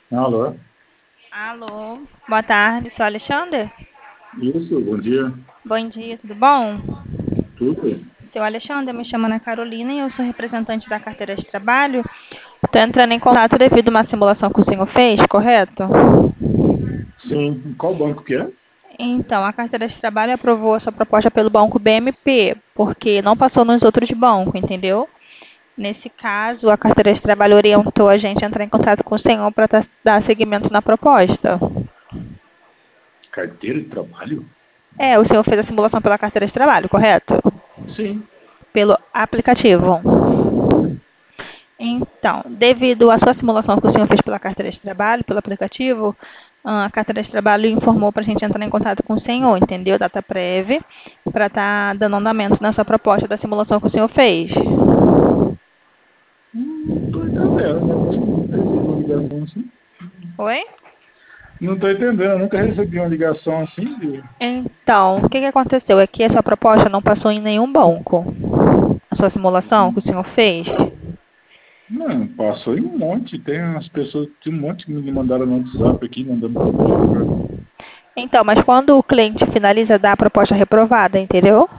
Alô? Alô, boa tarde, sou a Alexandre. Isso, bom dia. Bom dia, tudo bom? Tudo? Seu Alexandre, me chamo Ana Carolina e eu sou representante da carteira de trabalho. Estou entrando em contato devido a uma simulação que o senhor fez, correto? Sim. Qual banco que é? Então, a carteira de trabalho aprovou a sua proposta pelo banco BMP, porque não passou nos outros bancos, entendeu? Nesse caso, a carteira de trabalho orientou a gente a entrar em contato com o senhor para dar seguimento na proposta. Carteira de trabalho? É, o senhor fez a simulação pela carteira de trabalho, correto? Sim. Pelo aplicativo. Então, devido à sua simulação que o senhor fez pela carteira de trabalho, pelo aplicativo, a carteira de trabalho informou para a gente entrar em contato com o senhor, entendeu? Data prévia, para estar dando andamento na sua proposta da simulação que o senhor fez. Não tô entendendo, né? Nunca recebi uma ligação assim. Oi? Não tô entendendo, eu nunca recebi uma ligação assim. Então, o que aconteceu? É que a sua proposta não passou em nenhum banco. A sua simulação que o senhor fez. Não, passou em um monte. Tem umas pessoas, tem um monte que me mandaram no WhatsApp aqui, mandando proposta pra mim. Então, mas quando o cliente finaliza, dá a proposta reprovada, entendeu?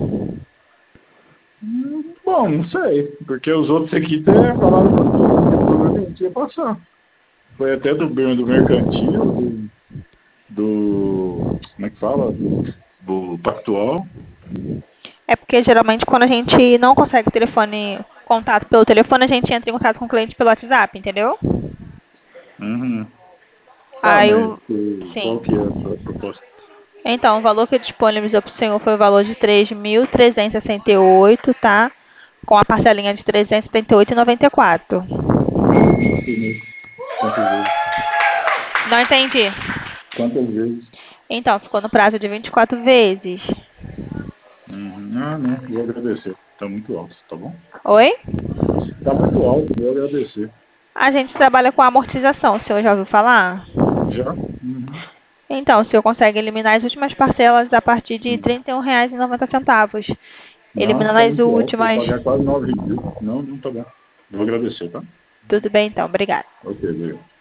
Bom, não sei, porque os outros aqui falaram pra mim que provavelmente ia passar. Foi até do mercantil, como é que fala? Do Pactual. É porque geralmente quando a gente não consegue contato pelo telefone, a gente entra em contato com o cliente pelo WhatsApp, entendeu? Uhum. Tá, Aí mas o. qual Sim. que é a proposta? Então, o valor que disponibilizou para o senhor foi o valor de 3.368, tá? Com a parcelinha de 378,94. Não sei quantas vezes. Não entendi. Quantas vezes? Então, ficou no prazo de 24 vezes. Uhum. Ah, não, vou agradecer. Tá muito alto, tá bom? Oi? Tá muito alto, vou agradecer. A gente trabalha com amortização, o senhor já ouviu falar? Já? Uhum. Então, o senhor consegue eliminar as últimas parcelas a partir de R$ Uhum. 31,90. Nossa, Eliminando tá as muito alto. Vou últimas. pagar quase 9 mil. Não, não tá bom. Vou agradecer, tá? Tudo bem, então. Obrigada. Ok, beleza.